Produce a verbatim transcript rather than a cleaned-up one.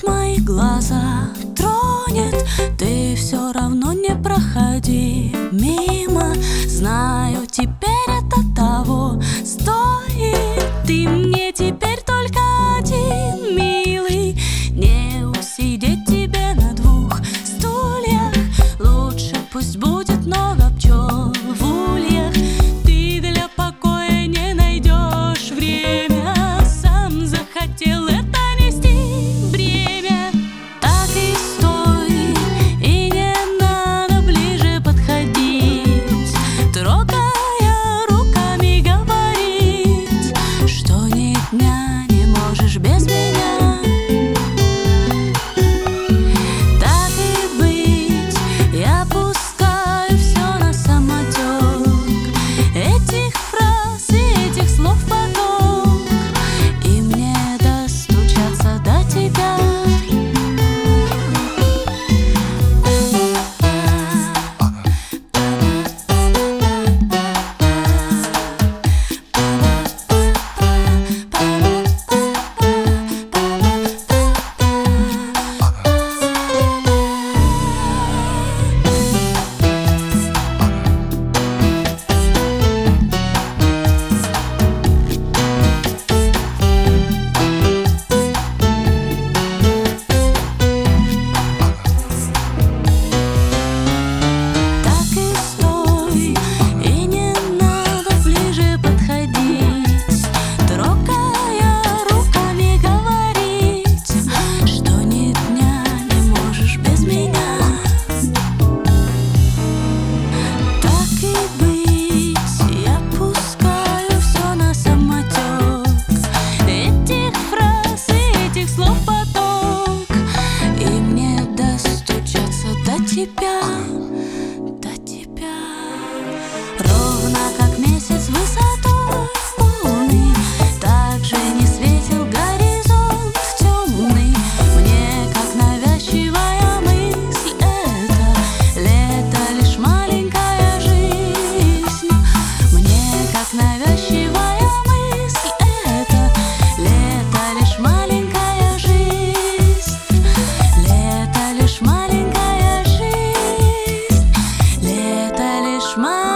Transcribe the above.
свет мои глаза тронет, ты все равно не проходи мимо. Знаю, теперь это того стоит. Ты мне теперь только один, милый. Не усидеть тебе на двух стульях. Лучше пусть будет много пчел в ульях. Ты для покоя не найдешь время. Сам захотел это нести бремя. Так и стой, и не надо ближе подходить, трогая руками говорить, что ни дня не можешь без меня. Так и быть, я пускаю все на самотек. Этих фраз и этих слов поток, и мне достучаться до тебя. Тебя, до тебя, ровно как месяц высотой полный, так же не светил горизонт темный. Мне, как навязчивая мысль, это лето лишь маленькая жизнь. Мне, как навязчивая мысль, это лето лишь маленькая жизнь. Лето лишь маленькая. Лето лишь маленькая.